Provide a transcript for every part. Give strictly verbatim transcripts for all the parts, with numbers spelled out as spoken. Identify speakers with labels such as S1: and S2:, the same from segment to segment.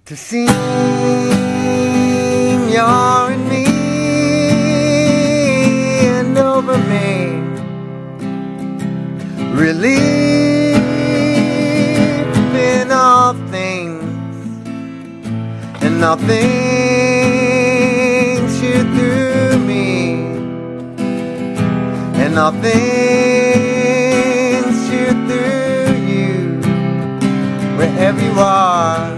S1: to seem you're in me and over me, relief in all things, and all things shoot through me, and all things shoot through you, wherever you are.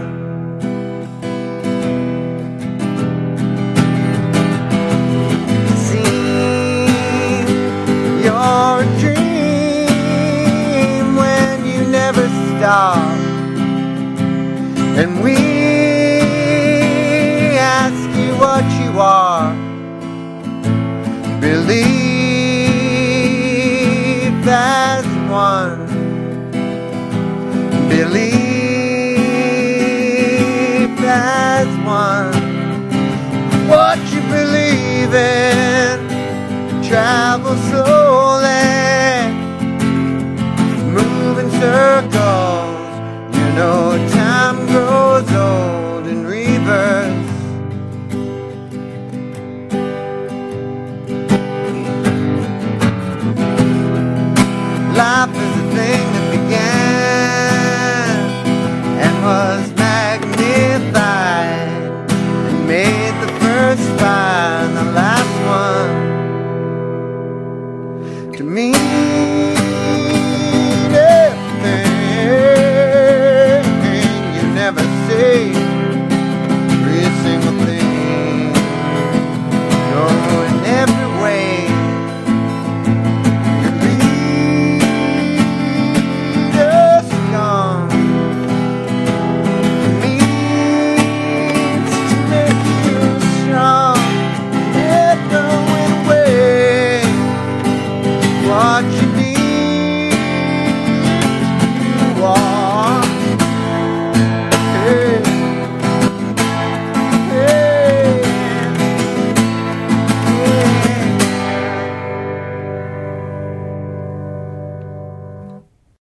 S1: You're a dream when you never stop, and we ask you what you are. Believe as one, believe